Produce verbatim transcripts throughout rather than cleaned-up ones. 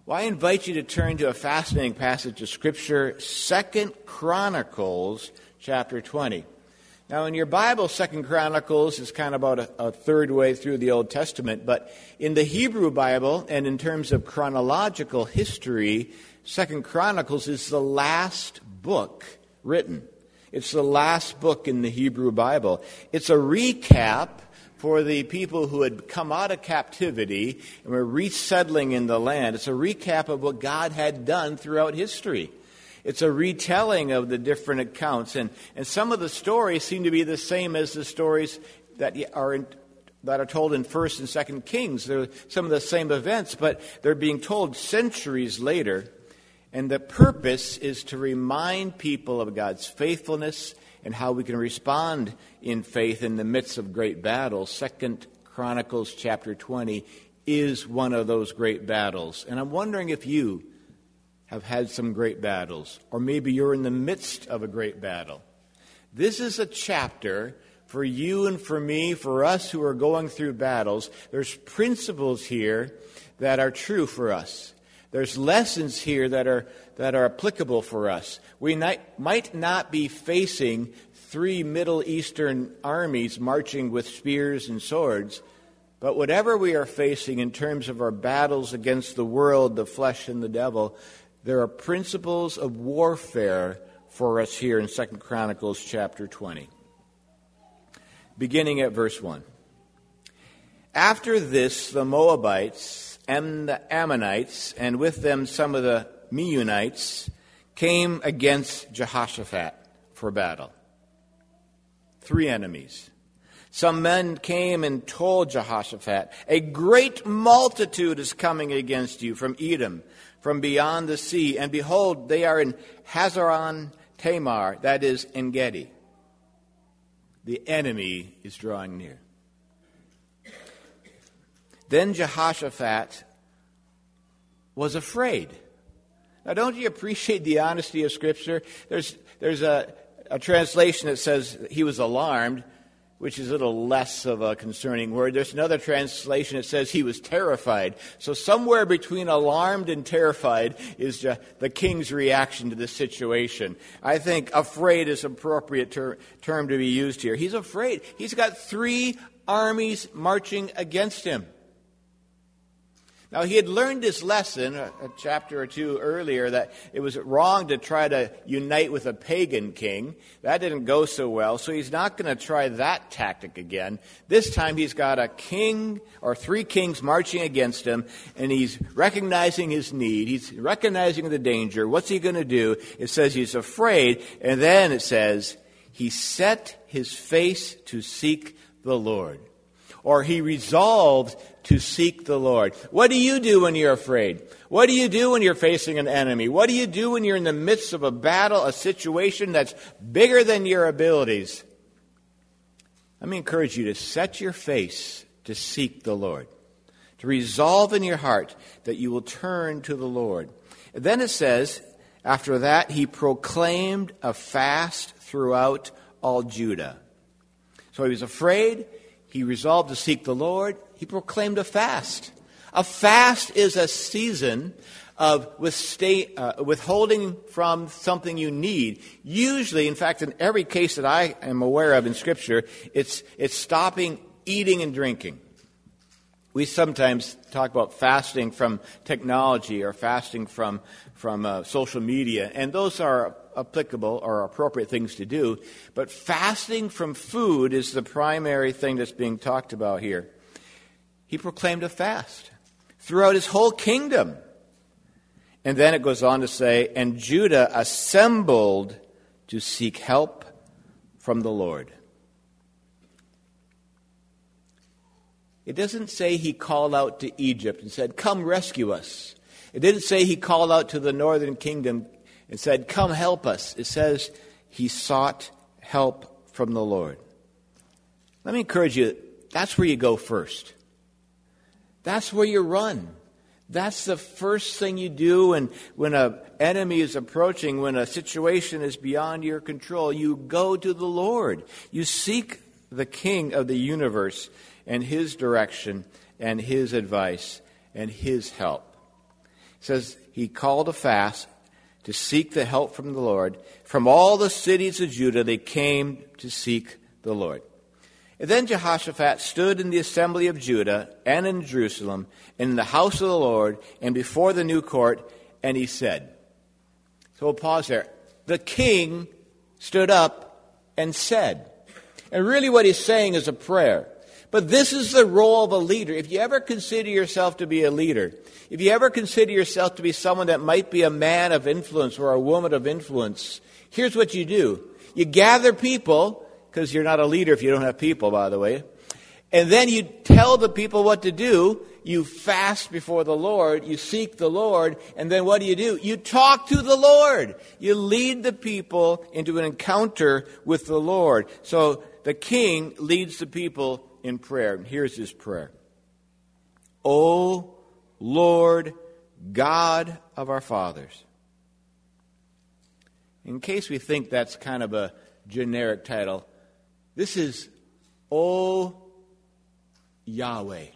Well, I invite you to turn to a fascinating passage of Scripture, Second Chronicles chapter twenty. Now, in your Bible, Second Chronicles is kind of about a, a third way through the Old Testament, but in the Hebrew Bible, and in terms of chronological history, Second Chronicles is the last book written. It's the last book in the Hebrew Bible. It's a recap for the people who had come out of captivity and were resettling in the land. It's a recap of what God had done throughout history. It's a retelling of the different accounts. And, and some of the stories seem to be the same as the stories that are in, that are told in First and Second Kings. They're some of the same events, but they're being told centuries later. And the purpose is to remind people of God's faithfulness and how we can respond in faith in the midst of great battles. Second Chronicles chapter twenty is one of those great battles. And I'm wondering if you have had some great battles, or maybe you're in the midst of a great battle. This is a chapter for you and for me, for us who are going through battles. There's principles here that are true for us. There's lessons here that are that are applicable for us. We might, might not be facing three Middle Eastern armies marching with spears and swords, but whatever we are facing in terms of our battles against the world, the flesh, and the devil, there are principles of warfare for us here in Second Chronicles chapter twenty. Beginning at verse one. After this, the Moabites and the Ammonites, and with them some of the Meunites, came against Jehoshaphat for battle. Three enemies. Some men came and told Jehoshaphat, "A great multitude is coming against you from Edom, from beyond the sea, and behold, they are in Hazaron Tamar, that is, En Gedi." The enemy is drawing near. Then Jehoshaphat was afraid. Now, don't you appreciate the honesty of Scripture? There's there's a, a translation that says he was alarmed, which is a little less of a concerning word. There's another translation that says he was terrified. So somewhere between alarmed and terrified is the, the king's reaction to this situation. I think afraid is an appropriate ter- term to be used here. He's afraid. He's got three armies marching against him. Now, he had learned his lesson a, a chapter or two earlier that it was wrong to try to unite with a pagan king. That didn't go so well, so he's not going to try that tactic again. This time he's got a king or three kings marching against him, and he's recognizing his need. He's recognizing the danger. What's he going to do? It says he's afraid, and then it says he set his face to seek the Lord. Or he resolved to seek the Lord. What do you do when you're afraid? What do you do when you're facing an enemy? What do you do when you're in the midst of a battle, a situation that's bigger than your abilities? Let me encourage you to set your face to seek the Lord. To resolve in your heart that you will turn to the Lord. And then it says, after that, he proclaimed a fast throughout all Judah. So he was afraid. He resolved to seek the Lord. He proclaimed a fast. A fast is a season of withstay, uh, withholding from something you need. Usually, in fact, in every case that I am aware of in Scripture, it's it's stopping eating and drinking. We sometimes talk about fasting from technology or fasting from from uh, social media, and those are applicable or appropriate things to do. But fasting from food is the primary thing that's being talked about here. He proclaimed a fast throughout his whole kingdom. And then it goes on to say, and Judah assembled to seek help from the Lord. It doesn't say he called out to Egypt and said, "Come rescue us." It didn't say he called out to the northern kingdom and said, "Come help us." It says he sought help from the Lord. Let me encourage you, that's where you go first. That's where you run. That's the first thing you do when, when an enemy is approaching, when a situation is beyond your control. You go to the Lord. You seek the King of the universe and his direction and his advice and his help. says he called a fast to seek the help from the Lord. From all the cities of Judah they came to seek the Lord. And then Jehoshaphat stood in the assembly of Judah and in Jerusalem, and in the house of the Lord, and before the new court, and he said. So we'll pause there. The king stood up and said. And really what he's saying is a prayer. But this is the role of a leader. If you ever consider yourself to be a leader, if you ever consider yourself to be someone that might be a man of influence or a woman of influence, here's what you do. You gather people, because you're not a leader if you don't have people, by the way, and then you tell the people what to do. You fast before the Lord, you seek the Lord, and then what do you do? You talk to the Lord. You lead the people into an encounter with the Lord. So the king leads the people in prayer. And here's his prayer. O Lord God of our fathers. In case we think that's kind of a generic title, this is O Yahweh.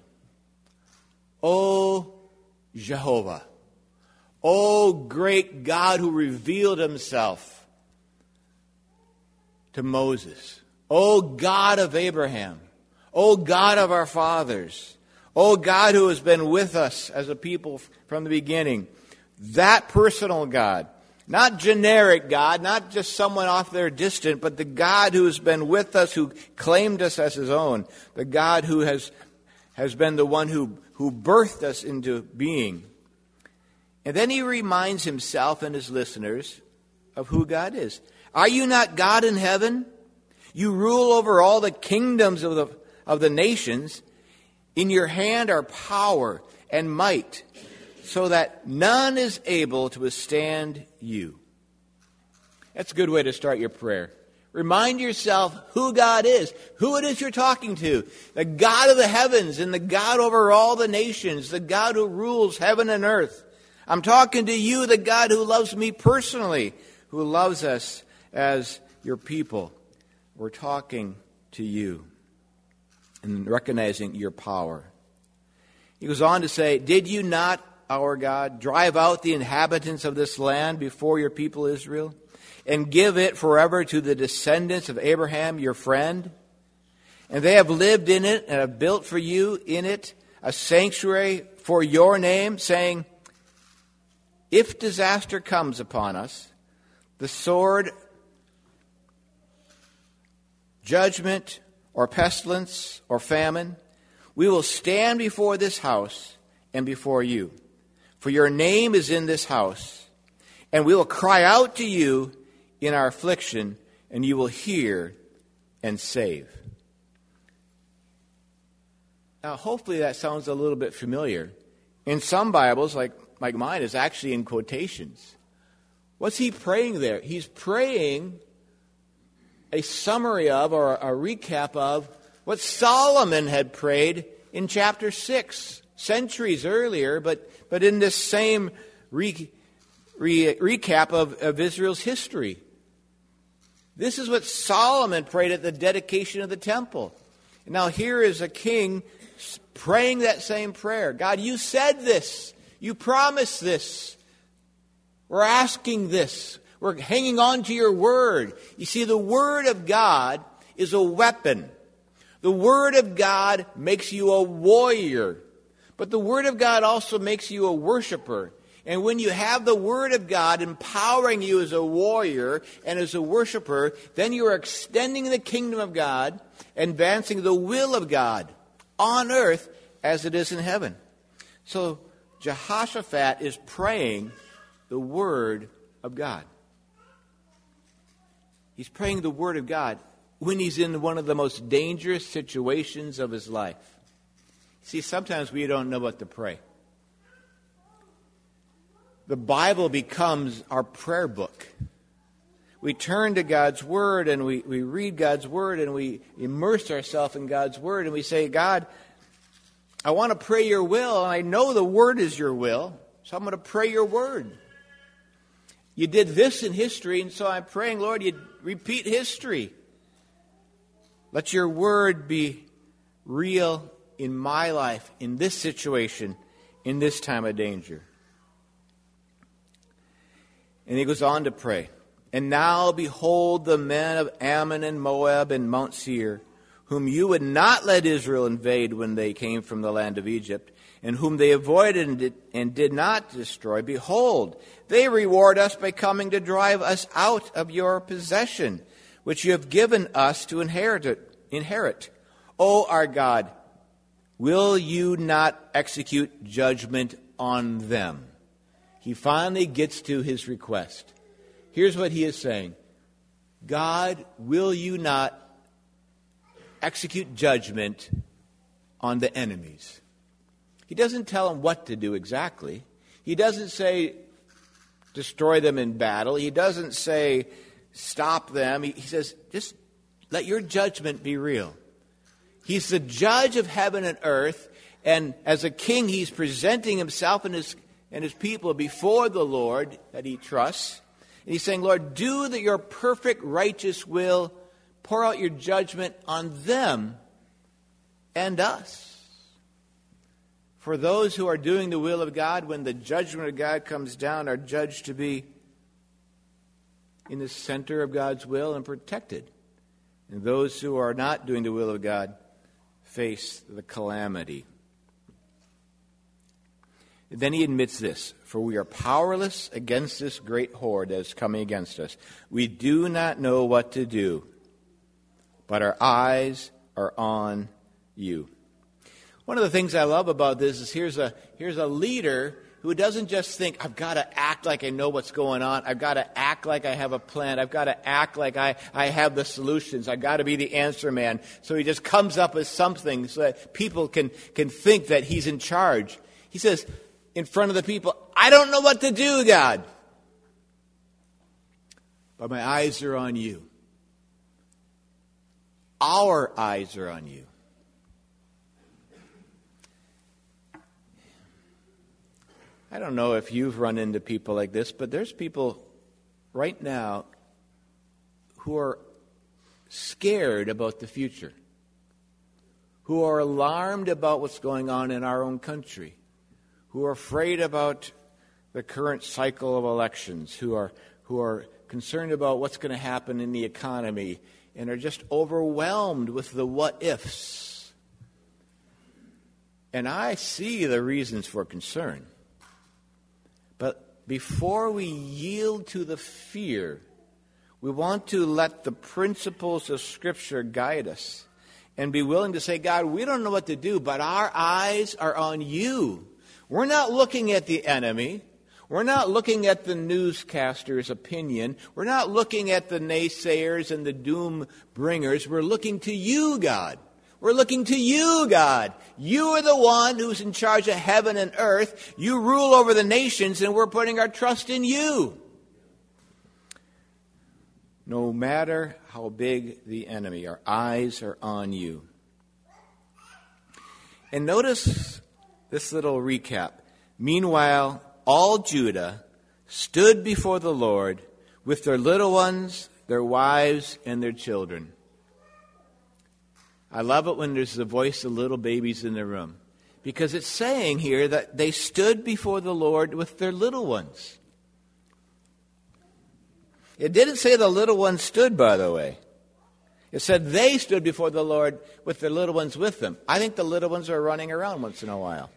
O Jehovah. O great God who revealed himself to Moses. O God of Abraham. O God of our fathers. O God who has been with us as a people from the beginning. That personal God. Not generic God, not just someone off there distant, but the God who has been with us, who claimed us as his own. The God who has, has been the one who, who birthed us into being. And then he reminds himself and his listeners of who God is. Are you not God in heaven? You rule over all the kingdoms of the, of the nations. In your hand are power and might, so that none is able to withstand you. That's a good way to start your prayer. Remind yourself who God is, who it is you're talking to. The God of the heavens and the God over all the nations, the God who rules heaven and earth. I'm talking to you, the God who loves me personally, who loves us as your people. We're talking to you and recognizing your power. He goes on to say, did you not, our God, drive out the inhabitants of this land before your people Israel, and give it forever to the descendants of Abraham, your friend? And they have lived in it and have built for you in it a sanctuary for your name, saying, if disaster comes upon us, the sword, judgment, or pestilence, or famine, we will stand before this house and before you. For your name is in this house, and we will cry out to you in our affliction, and you will hear and save. Now, hopefully that sounds a little bit familiar. In some Bibles, like, like mine, is actually in quotations. What's he praying there? He's praying a summary of, or a recap of, what Solomon had prayed in chapter six, centuries earlier, but, but in this same re, re, recap of, of Israel's history. This is what Solomon prayed at the dedication of the temple. Now here is a king praying that same prayer. God, you said this. You promised this. We're asking this. We're hanging on to your word. You see, the word of God is a weapon. The word of God makes you a warrior. But the word of God also makes you a worshiper. And when you have the word of God empowering you as a warrior and as a worshiper, then you are extending the kingdom of God, advancing the will of God on earth as it is in heaven. So Jehoshaphat is praying the word of God. He's praying the word of God when he's in one of the most dangerous situations of his life. See, sometimes we don't know what to pray. The Bible becomes our prayer book. We turn to God's word and we, we read God's word and we immerse ourselves in God's word and we say, God, I want to pray your will, and I know the word is your will, so I'm going to pray your word. You did this in history, and so I'm praying, Lord, you repeat history. Let your word be real in my life, in this situation, in this time of danger. And he goes on to pray. And now behold the men of Ammon and Moab and Mount Seir, whom you would not let Israel invade when they came from the land of Egypt, and whom they avoided and did, and did not destroy. Behold, they reward us by coming to drive us out of your possession, which you have given us to inherit. inherit. O our God, will you not execute judgment on them? He finally gets to his request. Here's what he is saying. God, will you not execute judgment on the enemies? He doesn't tell them what to do exactly. He doesn't say destroy them in battle. He doesn't say stop them. He, he says just let your judgment be real. He's the judge of heaven and earth, and as a king he's presenting himself and his, and his people before the Lord that he trusts. And he's saying, Lord, do that your perfect righteous will, pour out your judgment on them and us. For those who are doing the will of God, when the judgment of God comes down, are judged to be in the center of God's will and protected. And those who are not doing the will of God face the calamity. Then he admits this, for we are powerless against this great horde that is coming against us. We do not know what to do, but our eyes are on you. One of the things I love about this is here's a here's a leader who doesn't just think, I've got to act like I know what's going on. I've got to act like I have a plan. I've got to act like I, I have the solutions. I've got to be the answer man. So he just comes up with something so that people can, can think that he's in charge. He says, in front of the people, I don't know what to do, God. But my eyes are on you. Our eyes are on you. I don't know if you've run into people like this, but there's people right now who are scared about the future, who are alarmed about what's going on in our own country, who are afraid about the current cycle of elections, who are who are concerned about what's going to happen in the economy, and are just overwhelmed with the what-ifs. And I see the reasons for concern. But before we yield to the fear, we want to let the principles of Scripture guide us and be willing to say, God, we don't know what to do, but our eyes are on you. We're not looking at the enemy. We're not looking at the newscaster's opinion. We're not looking at the naysayers and the doom bringers. We're looking to you, God. We're looking to you, God. You are the one who's in charge of heaven and earth. You rule over the nations, and we're putting our trust in you. No matter how big the enemy, our eyes are on you. And notice this little recap. Meanwhile, all Judah stood before the Lord with their little ones, their wives, and their children. I love it when there's the voice of little babies in the room, because it's saying here that they stood before the Lord with their little ones. It didn't say the little ones stood, by the way. It said they stood before the Lord with their little ones with them. I think the little ones are running around once in a while.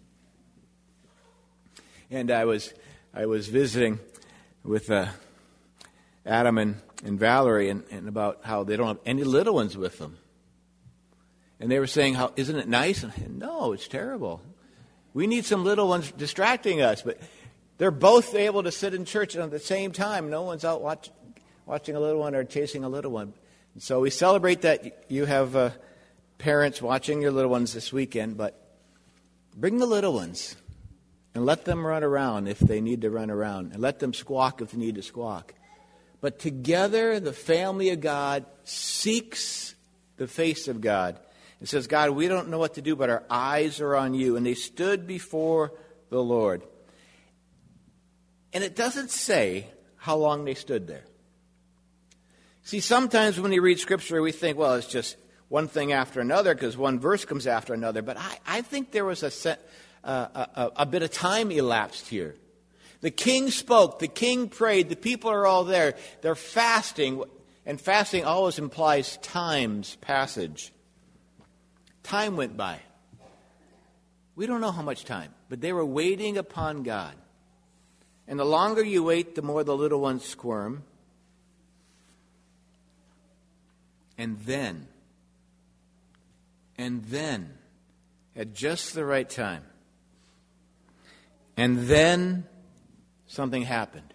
And I was I was visiting with uh, Adam and, and Valerie and, and about how they don't have any little ones with them. And they were saying, "How isn't it nice?" And I said, no, it's terrible. We need some little ones distracting us. But they're both able to sit in church at the same time. No one's out watch, watching a little one or chasing a little one. And so we celebrate that you have uh, parents watching your little ones this weekend. But bring the little ones and let them run around if they need to run around. And let them squawk if they need to squawk. But together, the family of God seeks the face of God. It says, God, we don't know what to do, but our eyes are on you. And they stood before the Lord. And it doesn't say how long they stood there. See, sometimes when we read Scripture, we think, well, it's just one thing after another because one verse comes after another. But I, I think there was a, set, uh, a, a, a bit of time elapsed here. The king spoke. The king prayed. The people are all there. They're fasting. And fasting always implies time's passage. Time went by. We don't know how much time, but they were waiting upon God. And the longer you wait, the more the little ones squirm. And then, and then, at just the right time, and then something happened.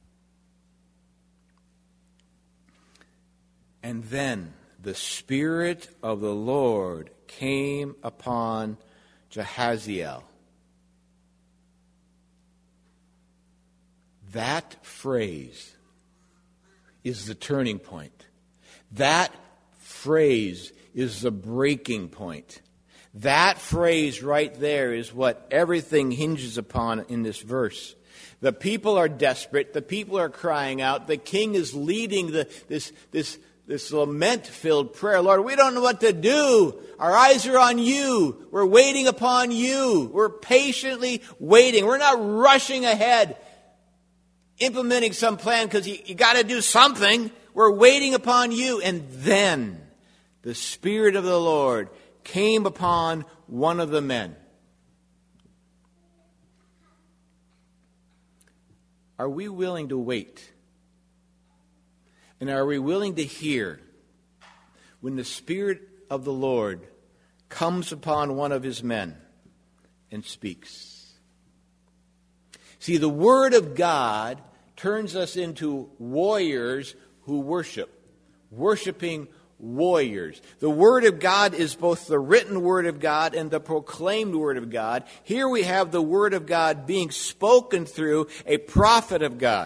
And then the Spirit of the Lord came upon Jahaziel. That phrase is the turning point. That phrase is the breaking point. That phrase right there is what everything hinges upon in this verse. The people are desperate. The people are crying out. The king is leading the, this, this, this lament-filled prayer. Lord, we don't know what to do. Our eyes are on you. We're waiting upon you. We're patiently waiting. We're not rushing ahead, implementing some plan because you, you got to do something. We're waiting upon you. And then the Spirit of the Lord came upon one of the men. Are we willing to wait? And are we willing to hear when the Spirit of the Lord comes upon one of his men and speaks? See, the Word of God turns us into warriors who worship, worshiping warriors. The Word of God is both the written Word of God and the proclaimed Word of God. Here we have the Word of God being spoken through a prophet of God.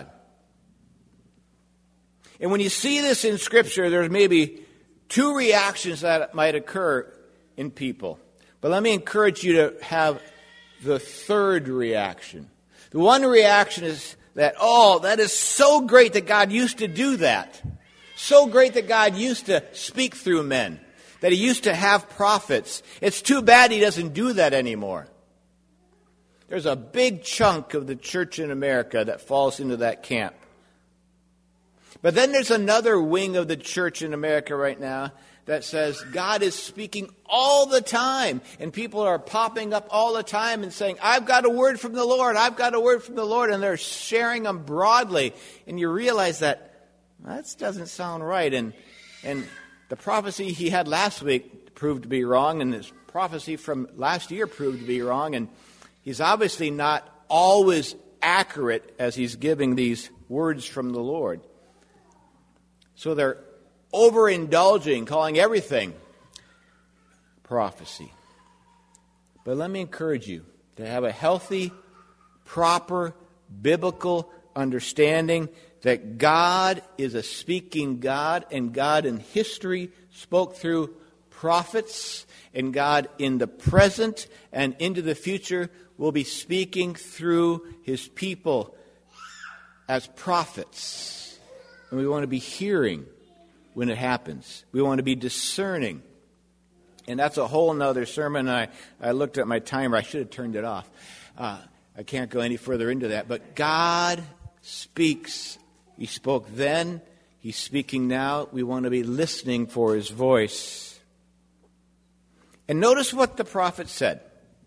And when you see this in Scripture, there's maybe two reactions that might occur in people. But let me encourage you to have the third reaction. The one reaction is that, oh, that is so great that God used to do that. So great that God used to speak through men, that he used to have prophets. It's too bad he doesn't do that anymore. There's a big chunk of the church in America that falls into that camp. But then there's another wing of the church in America right now that says God is speaking all the time. And people are popping up all the time and saying, I've got a word from the Lord, I've got a word from the Lord. And they're sharing them broadly. And you realize that that doesn't sound right. And and the prophecy he had last week proved to be wrong, and his prophecy from last year proved to be wrong. And he's obviously not always accurate as he's giving these words from the Lord. So they're overindulging, calling everything prophecy. But let me encourage you to have a healthy, proper, biblical understanding that God is a speaking God, and God in history spoke through prophets, and God in the present and into the future will be speaking through his people as prophets. And we want to be hearing when it happens. We want to be discerning. And that's a whole nother sermon. I, I looked at my timer. I should have turned it off. Uh, I can't go any further into that. But God speaks. He spoke then. He's speaking now. We want to be listening for his voice. And notice what the prophet said.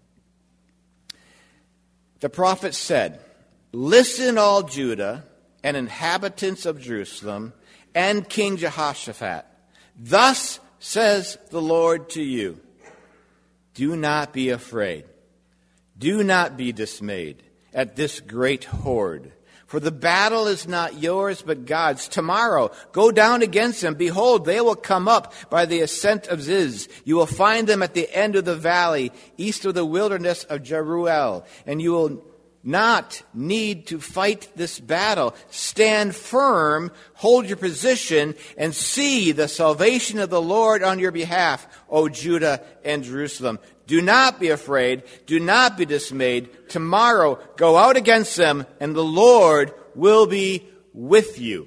The prophet said, "Listen, all Judah and inhabitants of Jerusalem and King Jehoshaphat. Thus says the Lord to you, do not be afraid. Do not be dismayed at this great horde. For the battle is not yours, but God's. Tomorrow, go down against them. Behold, they will come up by the ascent of Ziz. You will find them at the end of the valley, east of the wilderness of Jeruel. And you will not need to fight this battle. Stand firm, hold your position, and see the salvation of the Lord on your behalf, O Judah and Jerusalem. Do not be afraid. Do not be dismayed. Tomorrow, go out against them, and the Lord will be with you."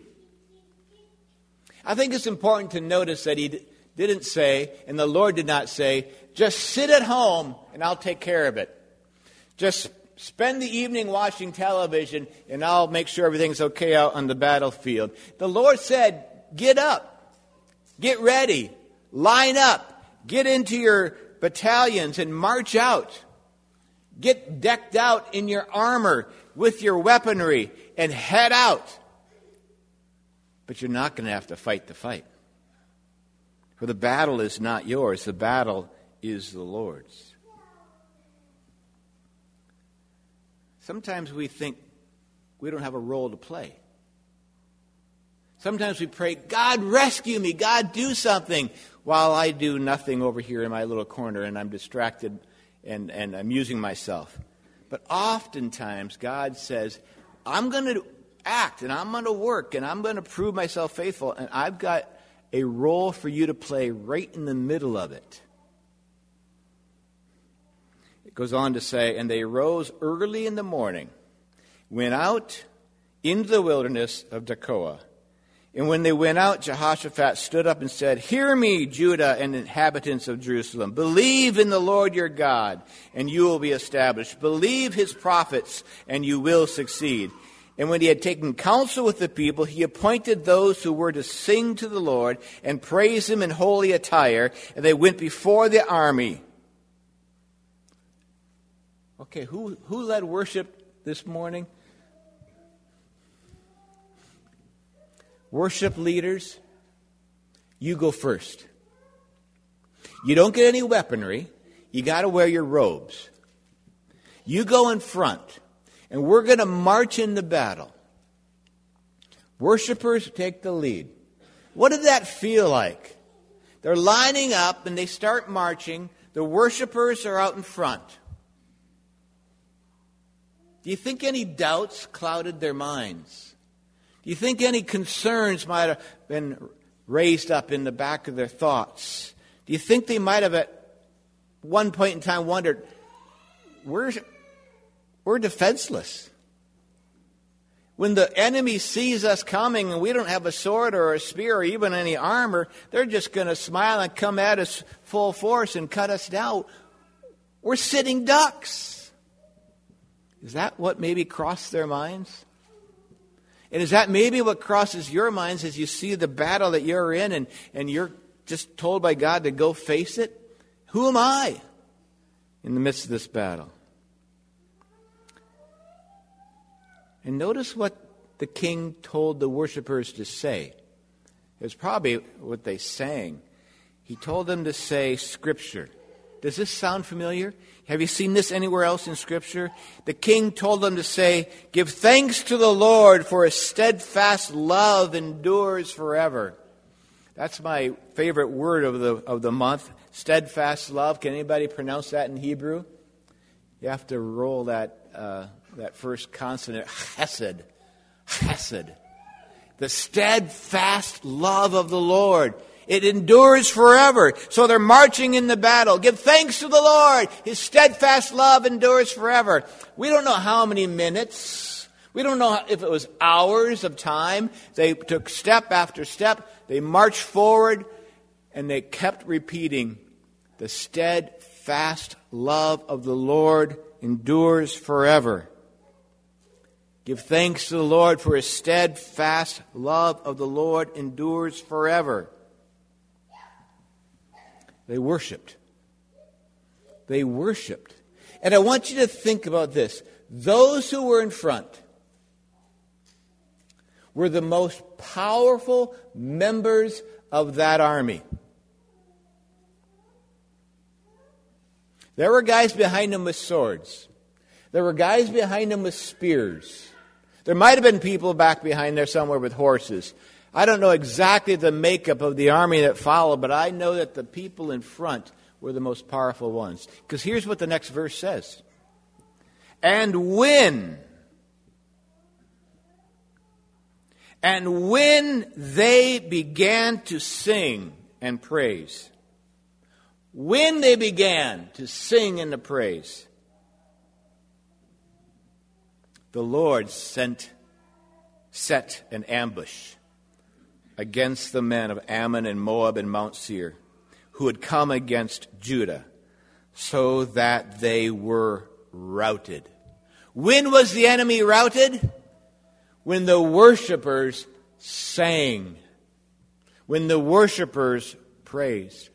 I think it's important to notice that he didn't say, and the Lord did not say, just sit at home and I'll take care of it. Just spend the evening watching television, and I'll make sure everything's okay out on the battlefield. The Lord said, get up, get ready, line up, get into your battalions and march out. Get decked out in your armor with your weaponry and head out. But you're not going to have to fight the fight. For the battle is not yours. The battle is the Lord's. Sometimes we think we don't have a role to play. Sometimes we pray, God, rescue me. God, do something. While I do nothing over here in my little corner and I'm distracted and, and amusing myself. But oftentimes God says, I'm going to act and I'm going to work and I'm going to prove myself faithful. And I've got a role for you to play right in the middle of it. It goes on to say, and they rose early in the morning, went out into the wilderness of Tekoa. And when they went out, Jehoshaphat stood up and said, hear me, Judah and inhabitants of Jerusalem. Believe in the Lord your God, and you will be established. Believe his prophets, and you will succeed. And when he had taken counsel with the people, he appointed those who were to sing to the Lord and praise him in holy attire, and they went before the army. Okay, who, who led worship this morning? Worship leaders, you go first. You don't get any weaponry. You got to wear your robes. You go in front, and we're going to march into battle. Worshipers take the lead. What did that feel like? They're lining up, and they start marching. The worshipers are out in front. Do you think any doubts clouded their minds? Do you think any concerns might have been raised up in the back of their thoughts? Do you think they might have at one point in time wondered, we're, we're defenseless. When the enemy sees us coming and we don't have a sword or a spear or even any armor, they're just going to smile and come at us full force and cut us down. We're sitting ducks. Is that what maybe crossed their minds? And is that maybe what crosses your minds as you see the battle that you're in and, and you're just told by God to go face it? Who am I in the midst of this battle? And notice what the king told the worshipers to say. It was probably what they sang. He told them to say Scripture. Does this sound familiar? Have you seen this anywhere else in Scripture? The king told them to say, give thanks to the Lord, for his steadfast love endures forever. That's my favorite word of the of the month, steadfast love. Can anybody pronounce that in Hebrew? You have to roll that uh, that first consonant, chesed. Chesed. The steadfast love of the Lord. It endures forever. So they're marching in the battle. Give thanks to the Lord. His steadfast love endures forever. We don't know how many minutes. We don't know if it was hours of time. They took step after step. They marched forward and they kept repeating, the steadfast love of the Lord endures forever. Give thanks to the Lord, for his steadfast love of the Lord endures forever. They worshiped. They worshiped. And I want you to think about this. Those who were in front were the most powerful members of that army. There were guys behind them with swords. There were guys behind them with spears. There might have been people back behind there somewhere with horses. I don't know exactly the makeup of the army that followed, but I know that the people in front were the most powerful ones. Because here's what the next verse says. And when, and when they began to sing and praise, when they began to sing and to praise, the Lord sent, set an ambush against the men of Ammon and Moab and Mount Seir, who had come against Judah, so that they were routed. When was the enemy routed? When the worshipers sang. When the worshipers praised.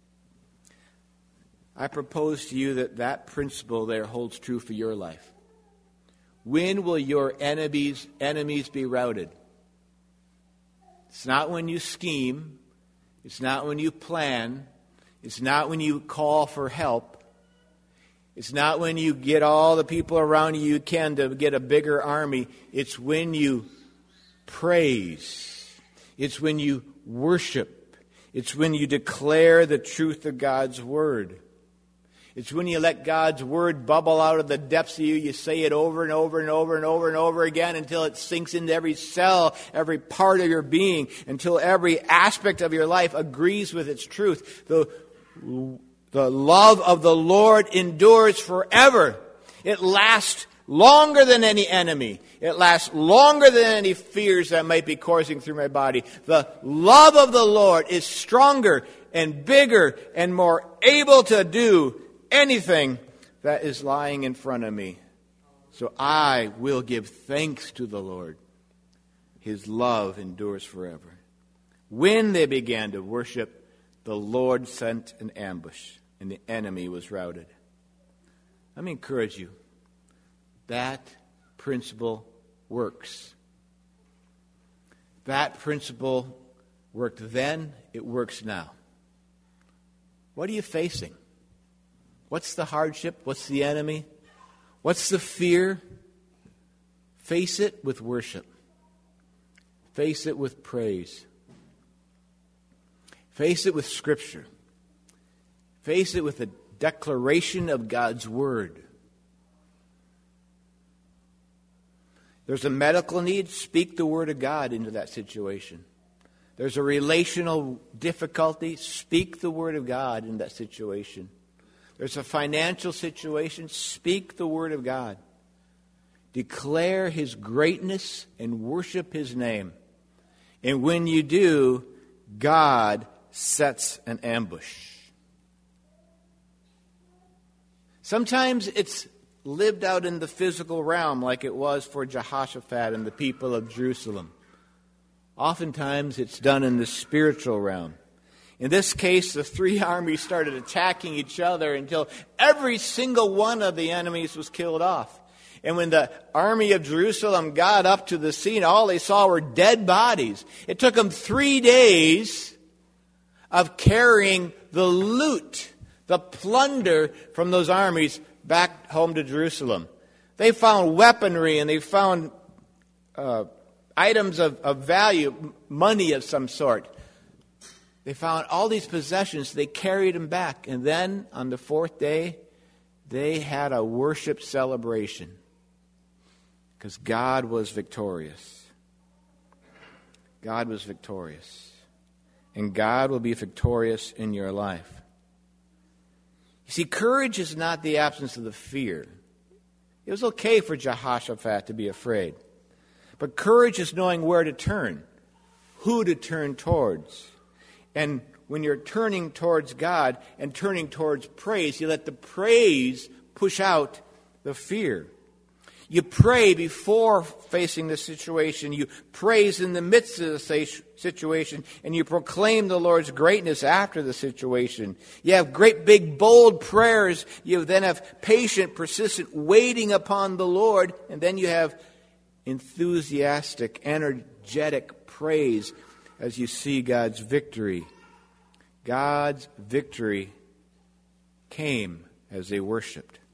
I propose to you that that principle there holds true for your life. When will your enemies, enemies be routed? It's not when you scheme. It's not when you plan. It's not when you call for help. It's not when you get all the people around you you can to get a bigger army. It's when you praise. It's when you worship. It's when you declare the truth of God's Word. It's when you let God's Word bubble out of the depths of you. You say it over and over and over and over and over again until it sinks into every cell, every part of your being, until every aspect of your life agrees with its truth. The, the love of the Lord endures forever. It lasts longer than any enemy. It lasts longer than any fears that might be coursing through my body. The love of the Lord is stronger and bigger and more able to do anything that is lying in front of me. So I will give thanks to the Lord. His love endures forever. When they began to worship, the Lord sent an ambush, and the enemy was routed. Let me encourage you. That principle works. That principle worked then, it works now. What are you facing? What's the hardship? What's the enemy? What's the fear? Face it with worship. Face it with praise. Face it with Scripture. Face it with a declaration of God's Word. There's a medical need, speak the Word of God into that situation. There's a relational difficulty, speak the Word of God in that situation. There's a financial situation, speak the Word of God. Declare His greatness and worship His name. And when you do, God sets an ambush. Sometimes it's lived out in the physical realm like it was for Jehoshaphat and the people of Jerusalem. Oftentimes it's done in the spiritual realm. In this case, the three armies started attacking each other until every single one of the enemies was killed off. And when the army of Jerusalem got up to the scene, all they saw were dead bodies. It took them three days of carrying the loot, the plunder from those armies back home to Jerusalem. They found weaponry and they found uh, items of, of value, money of some sort. They found all these possessions. They carried them back. And then on the fourth day, they had a worship celebration because God was victorious. God was victorious. And God will be victorious in your life. You see, courage is not the absence of the fear. It was okay for Jehoshaphat to be afraid. But courage is knowing where to turn, who to turn towards. And when you're turning towards God and turning towards praise, you let the praise push out the fear. You pray before facing the situation. You praise in the midst of the situation. And you proclaim the Lord's greatness after the situation. You have great big bold prayers. You then have patient, persistent waiting upon the Lord. And then you have enthusiastic, energetic praise as you see God's victory. God's victory came as they worshiped.